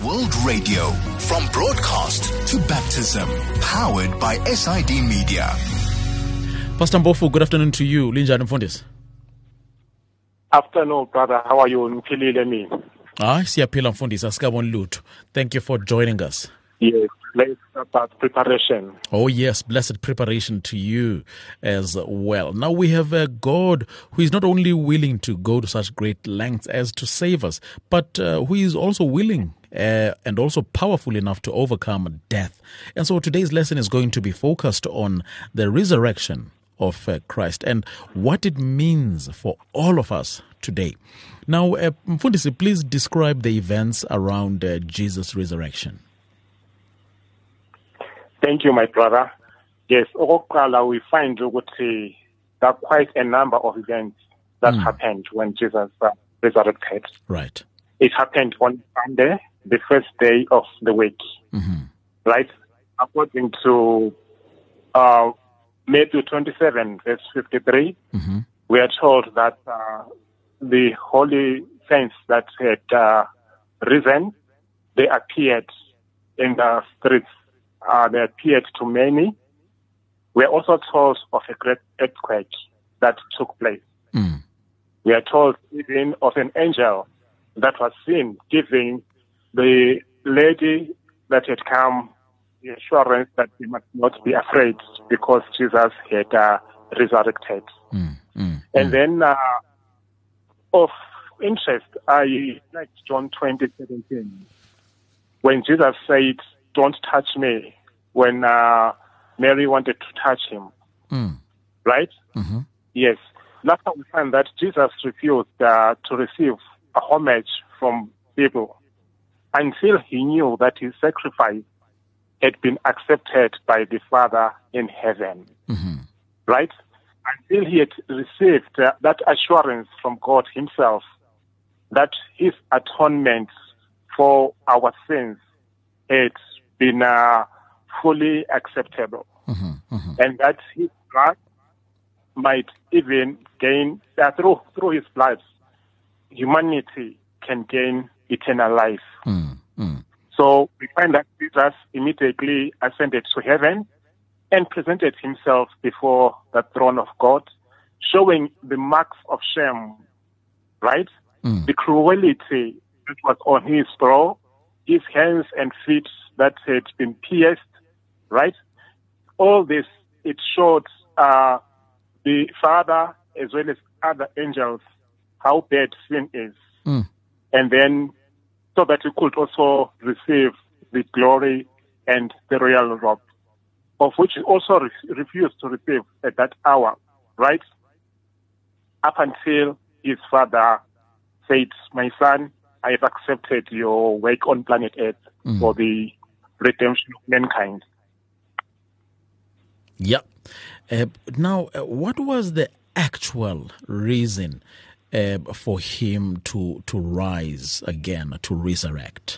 World Radio, from broadcast to baptism, powered by SID Media. Pastor Mbofu, good afternoon to you. Linjani Mfundisi. Afternoon, brother. How are you? Ngiphilile mina. Siyaphila Mfundisi, asikaboni lutho. Thank you for joining us. Yes, let's about preparation. Oh yes, blessed preparation to you as well. Now we have a God who is not only willing to go to such great lengths as to save us, but who is also willing and also powerful enough to overcome death. And so today's lesson is going to be focused on the resurrection of Christ and what it means for all of us today. Now, Mfundisi, please describe the events around Jesus' resurrection. Thank you, my brother. Yes, okokuqala we find ukuthi there are quite a number of events that happened when Jesus resurrected. Right. It happened on Sunday, the first day of the week. Mm-hmm. Right? According to Matthew 27, verse 53, we are told that the holy saints that had risen, they appeared in the streets. They appeared to many. We are also told of a great earthquake that took place. We are told even of an angel that was seen giving the lady that had come the assurance that she must not be afraid because Jesus had resurrected. And then of interest, I like John 20:17, when Jesus said, "Don't touch me," when Mary wanted to touch him. Right? Yes. Last time we find that Jesus refused to receive a homage from people until he knew that his sacrifice had been accepted by the Father in heaven. Right? Until he had received that assurance from God himself that his atonement for our sins had been fully acceptable, and that his blood might even gain through his blood, humanity can gain eternal life. So we find that Jesus immediately ascended to heaven and presented himself before the throne of God, showing the marks of shame, right? The cruelty that was on his brow, his hands and feet that had been pierced, right? All this, it showed the Father as well as other angels how bad sin is. And then so that he could also receive the glory and the royal robe, of which he also refused to receive at that hour, right? Up until his Father said, "My son, I have accepted your work on planet Earth for the redemption of mankind." Yep. Now, what was the actual reason for him to rise again, to resurrect?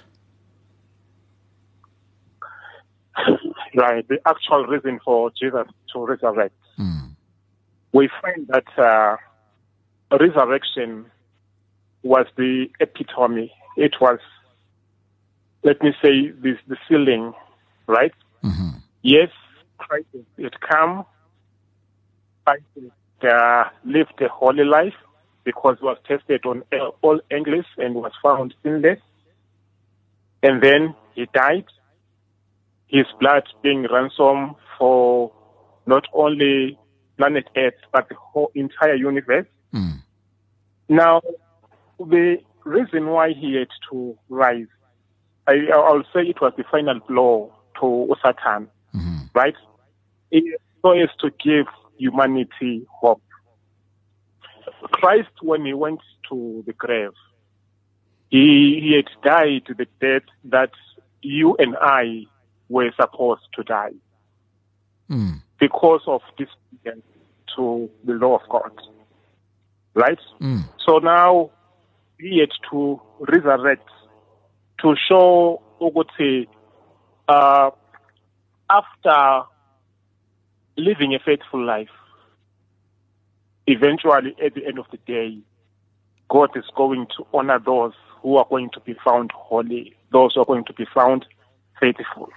Right. The actual reason for Jesus to resurrect. We find that resurrection was the epitome. It was, let me say, the ceiling, right? Yes, Christ had come, Christ lived a holy life because he was tested on all angles and was found sinless. And then he died, his blood being ransom for not only planet Earth, but the whole entire universe. Now, the reason why he had to rise, I'll say it was the final blow to Satan, right? So as to give humanity hope. Christ, when he went to the grave, he had died the death that you and I were supposed to die because of disobedience to the law of God, right? So now he had to resurrect to show ukuthi after living a faithful life, eventually at the end of the day, God is going to honor those who are going to be found holy. those who are going to be found faithful.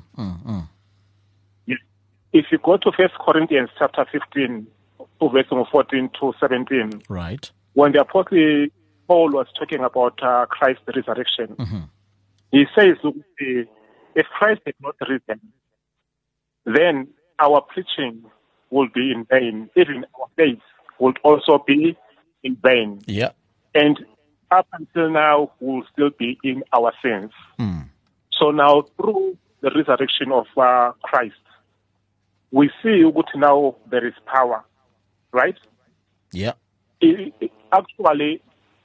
Yes. If you go to 1 Corinthians chapter 15, verse 14 to 17, Right. when the Apostle Paul was talking about Christ's resurrection, he says, if Christ had not risen, then our preaching will be in vain. Even our faith would also be in vain. Yeah. And up until now, we'll still be in our sins. So now, through the resurrection of Christ, we see that now there is power, right? Yeah. Actually,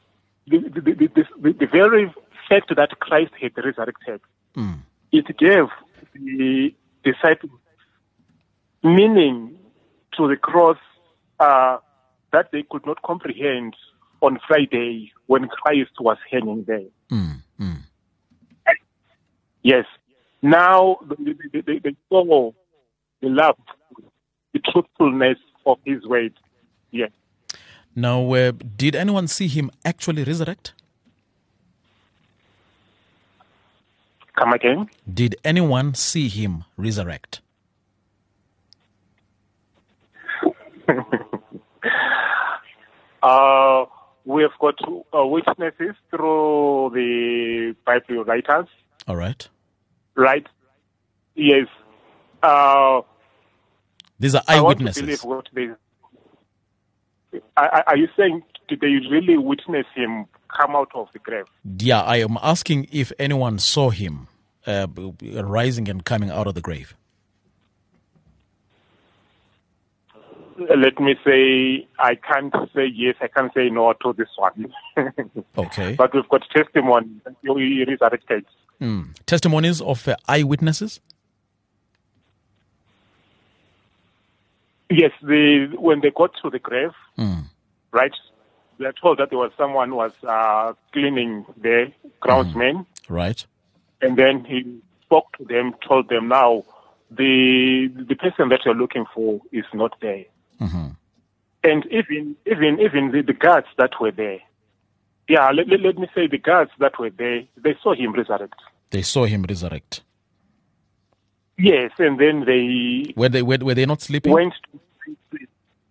the very fact that Christ had resurrected, it gave the disciples meaning to the cross that they could not comprehend on Friday when Christ was hanging there. Yes. Now they saw the love, the truthfulness of his word. Yes. Now, did anyone see him actually resurrect? Come again? Did anyone see him resurrect? We have got witnesses through the Bible writers. All right. Right? Yes. These are I want to eyewitnesses. believe what they... Are you saying, did they really witness him come out of the grave? Yeah, I am asking if anyone saw him rising and coming out of the grave. Let me say, I can't say yes, I can't say no to this one. Okay. But we've got testimony that he resurrected. Testimonies of eyewitnesses? Yes, when they got to the grave, right, they are told that there was someone who was cleaning the groundsman. Right. And then he spoke to them, told them, now, the person that you're looking for is not there. And even the guards that were there, let me say the guards that were there, they saw him resurrect. They saw him resurrect. Yes, and then they... Were they not sleeping? Went to sleep.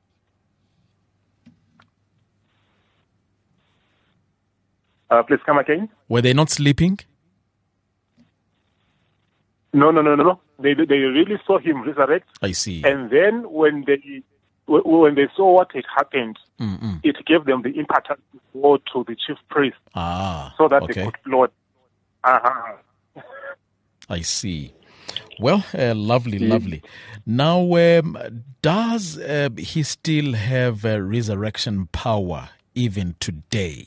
Please come again. Were they not sleeping? No. They really saw him resurrect. I see. And then when they saw what had happened, it gave them the impetus to go to the chief priest so that they could plot. I see. Well, lovely. Now, does he still have resurrection power even today?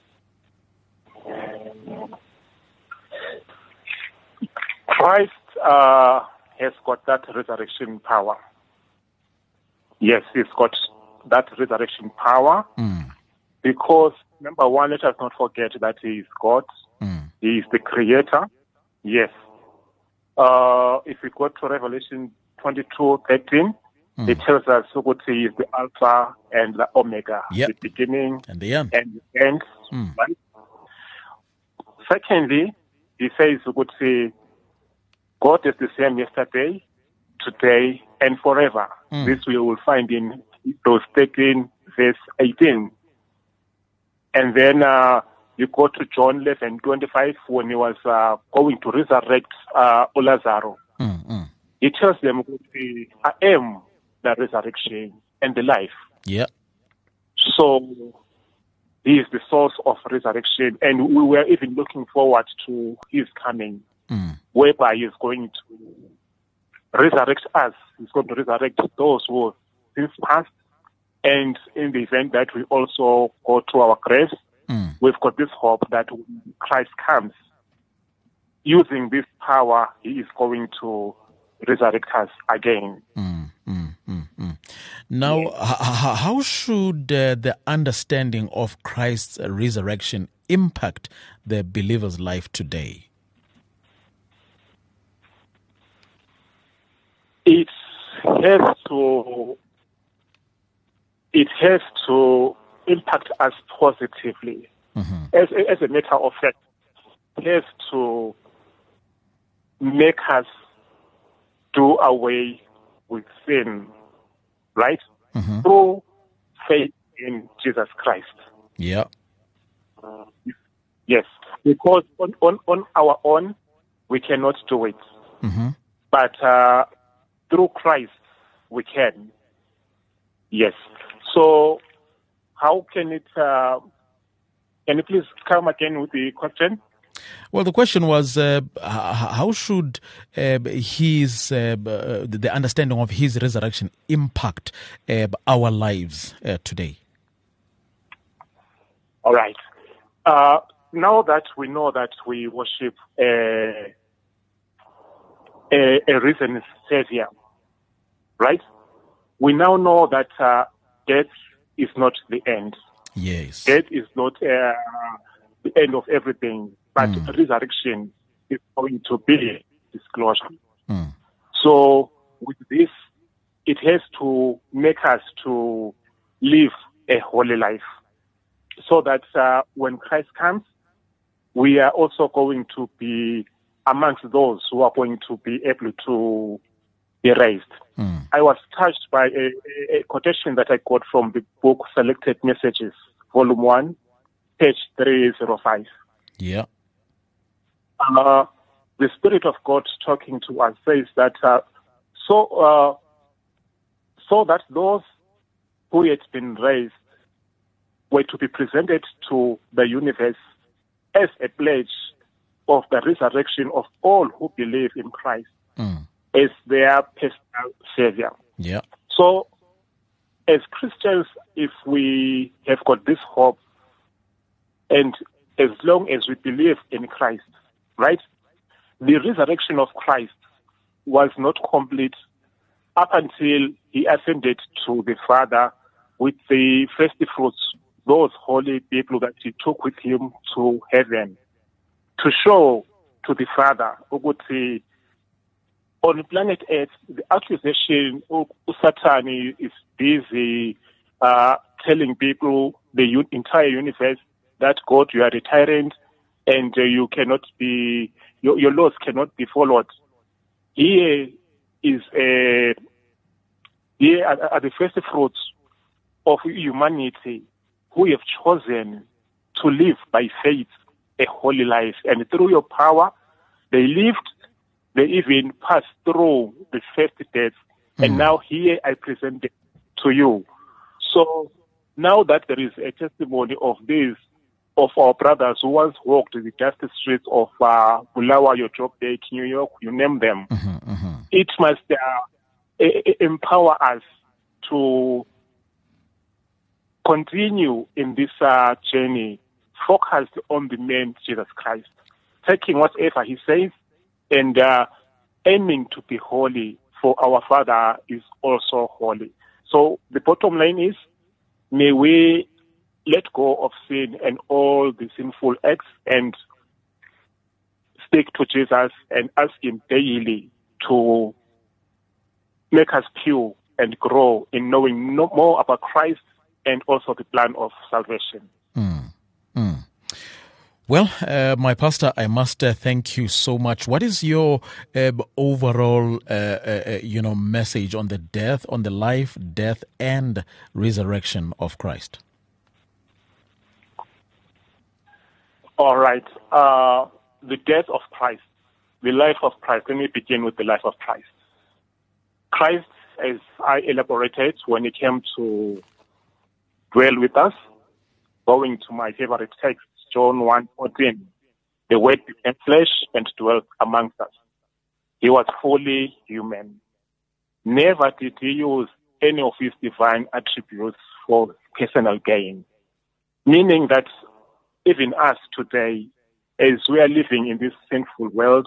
Christ has got that resurrection power. Yes, he's got that resurrection power because, number one, let us not forget that he is God. He is the creator. Yes. If we go to Revelation 22:13, it tells us that he is the Alpha and the Omega, the beginning and the end. Right? Secondly, he says that God is the same yesterday, today, and forever. This we will find in Hebrews 13, verse 18. And then you go to John 11:25 when he was going to resurrect Lazarus. He tells them, I am the resurrection and the life. Yeah. So he is the source of resurrection, and we were even looking forward to his coming, whereby he is going to resurrect us. He's going to resurrect those who have since passed, and in the event that we also go to our graves, we've got this hope that when Christ comes, using this power, he is going to resurrect us again. Now, how should the understanding of Christ's resurrection impact the believer's life today? It has to impact us positively. As a matter of fact, has to make us do away with sin, right? Through faith in Jesus Christ. Yeah. Yes, because on our own, we cannot do it. But through Christ, we can. Yes. So how can it... can you please come again with the question? Well, the question was, how should the understanding of his resurrection impact our lives today? All right. Now that we know that we worship a risen Savior, right? We now know that death is not the end. Yes. Death is not the end of everything, but resurrection is going to be disclosure. So with this, it has to make us to live a holy life, so that when Christ comes, we are also going to be amongst those who are going to be able to be raised. I was touched by a quotation that I got from the book Selected Messages, Volume 1, page 305. Yeah. The Spirit of God talking to us says that so that those who had been raised were to be presented to the universe as a pledge of the resurrection of all who believe in Christ as their personal Savior. Yeah. So, as Christians, if we have got this hope, and as long as we believe in Christ, right, the resurrection of Christ was not complete up until he ascended to the Father with the first fruits, those holy people that he took with him to heaven, to show to the Father, ukuthi, on planet Earth, the accusation of Satan is busy telling people, the entire universe, that God, you are a tyrant and you cannot be, your laws cannot be followed. Here are the first fruits of humanity who have chosen to live by faith a holy life. And through your power, they lived. They even passed through the first death, and now here I present it to you. So now that there is a testimony of this, of our brothers who once walked the dusty streets of Bulawayo, Job Lake, New York, you name them, it must empower us to continue in this journey, focused on the man Jesus Christ, taking whatever he says, and aiming to be holy, for our Father is also holy. So the bottom line is, may we let go of sin and all the sinful acts and stick to Jesus and ask him daily to make us pure and grow in knowing more about Christ and also the plan of salvation. Well, my pastor, I must thank you so much. What is your overall, message on the death, on the life, death, and resurrection of Christ? All right. The death of Christ, the life of Christ. Let me begin with the life of Christ. Christ, as I elaborated when he came to dwell with us, going to my favorite text, John 1:14, the Word became flesh and dwelt amongst us. He was fully human. Never did he use any of his divine attributes for personal gain. Meaning that even us today, as we are living in this sinful world,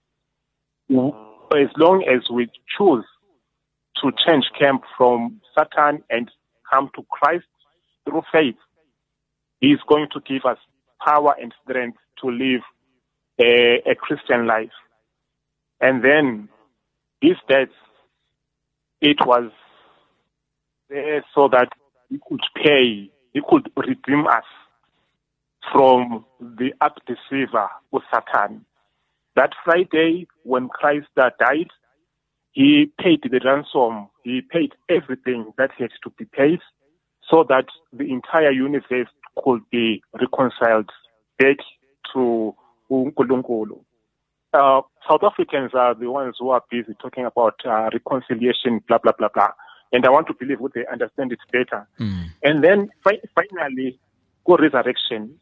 as long as we choose to change camp from Satan and come to Christ through faith, he is going to give us power and strength to live a Christian life. And then his death, it was there so that he could pay, he could redeem us. from the arch-deceiver, Satan. That Friday, when Christ died, he paid the ransom. He paid everything that had to be paid so that the entire universe could be reconciled back to uNkulunkulu. South Africans are the ones who are busy talking about reconciliation, blah, blah, blah, blah. And I want to believe they understand it better. And then finally, go resurrection.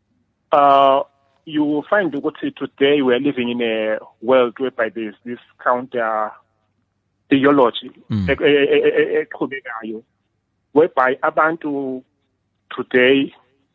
You will find that today we are living in a world whereby there is this counter theology, whereby abantu today,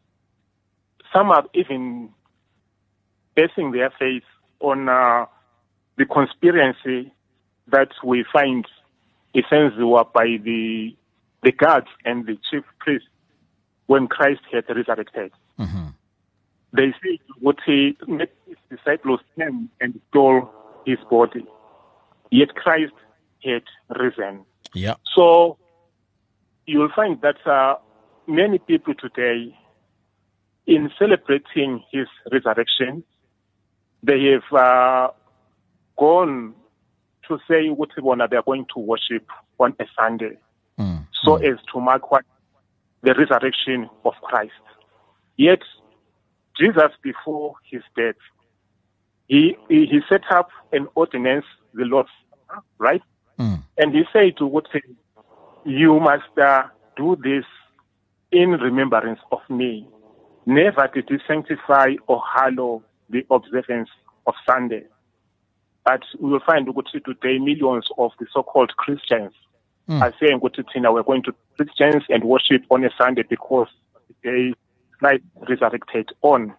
some are even basing their faith on the conspiracy that we find essentially by the guards and the chief priests when Christ had resurrected. They say what he made his disciples came and stole his body, yet Christ had risen. Yeah. So you will find that many people today, in celebrating his resurrection, they have gone to say what they are going to worship on a Sunday, so as to mark what the resurrection of Christ. Yet Jesus, before his death, he set up an ordinance, the Lord's Supper, right? And he said to what you must do this in remembrance of me. Never did he sanctify or hallow the observance of Sunday. But we will find today millions of the so-called Christians are saying we're going to Christians and worship on a Sunday because they Christ resurrected on.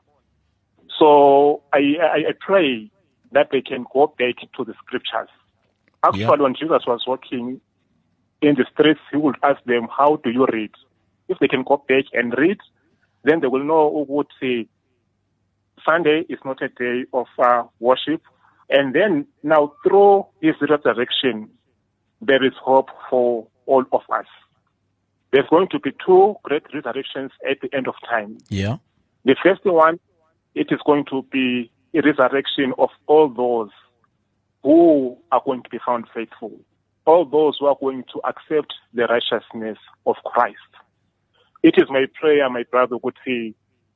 So I pray that they can go back to the scriptures. Actually, when Jesus was walking in the streets, he would ask them, how do you read? If they can go back and read, then they will know who would say Sunday is not a day of worship. And then now through his resurrection, there is hope for all of us. There's going to be two great resurrections at the end of time. Yeah. The first one, it is going to be a resurrection of all those who are going to be found faithful, all those who are going to accept the righteousness of Christ. It is my prayer, my brother would say,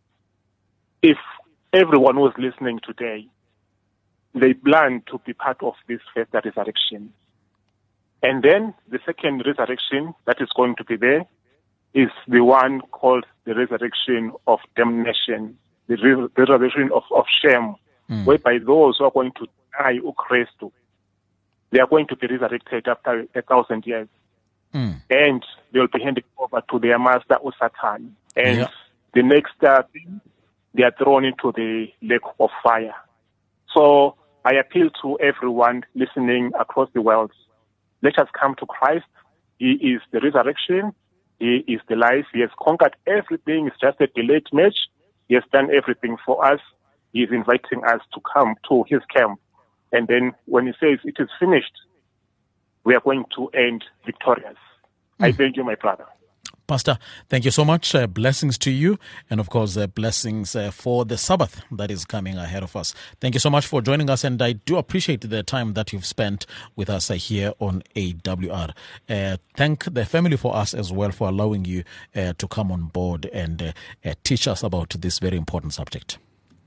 if everyone who is listening today, they plan to be part of this first resurrection. And then the second resurrection that is going to be there is the one called the resurrection of damnation, the resurrection of shame, whereby those who are going to die Christ, they are going to be resurrected after 1,000 years. And they will be handed over to their master, Satan. And the next thing, they are thrown into the lake of fire. So I appeal to everyone listening across the world. Let us come to Christ. He is the resurrection. He is the life. He has conquered everything. It's just a delayed match. He has done everything for us. He is inviting us to come to his camp. And then when he says it is finished, we are going to end victorious. I thank you, my brother. Pastor, thank you so much. Blessings to you. And of course, blessings for the Sabbath that is coming ahead of us. Thank you so much for joining us. And I do appreciate the time that you've spent with us here on AWR. Thank the family for us as well for allowing you to come on board and teach us about this very important subject.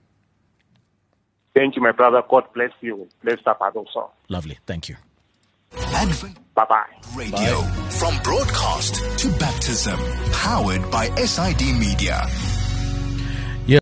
Thank you, my brother. God bless you. Bless the Father also. Lovely. Thank you. Advent Bye-bye. Radio. Bye. From broadcast to baptism. Powered by SID Media.